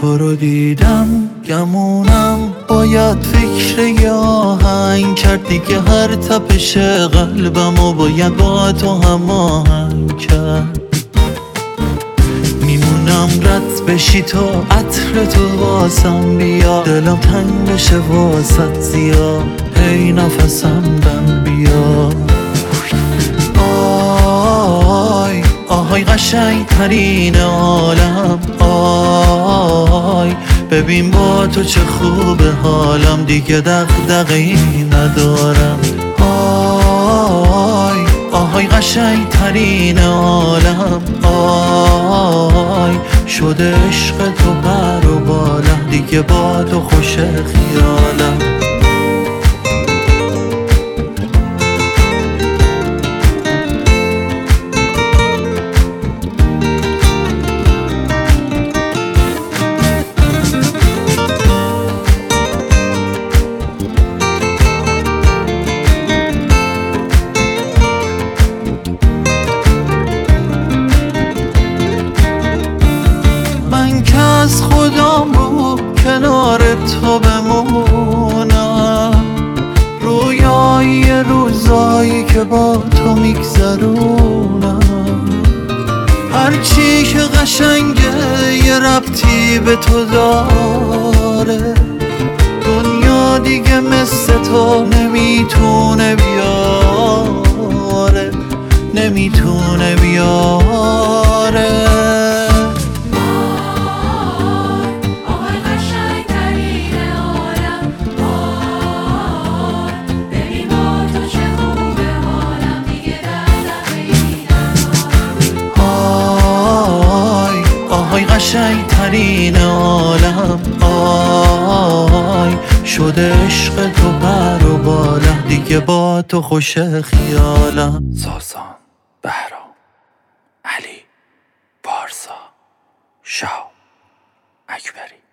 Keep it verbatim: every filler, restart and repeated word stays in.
تو رو دیدم گمونم باید فکر یه آهنگ کرد دیگه، هر تپش قلبمو باید با تو هماهنگ کرد. میمونم رد بشی تو عطر تو واسم بیا، دلم تنگ بشه واسط زیاد، هی نفسم بند بیا. آی آهای قشنگ ترین عالم، آی ببین با تو چه خوبه حالم، دیگه دغدغه‌ای ندارم. آی آهای قشنگ ترین عالم، آی شده عشق تو پر و بالم، دیگه با تو خوش خیالم. از خودم رو کنار تو بمونم، رویایی روزایی که با تو میگذرونم. هرچی که قشنگه یه ربطی به تو داره، دنیا دیگه مثل تو نمیتونه بیاره، نمیتونه بیاره. قشنگ ترین عالم، آی شده عشق تو پر و بالم، دیگه با تو خوش خیالم. ساسان، بهرام، علی، پارسا، شاه، اکبری.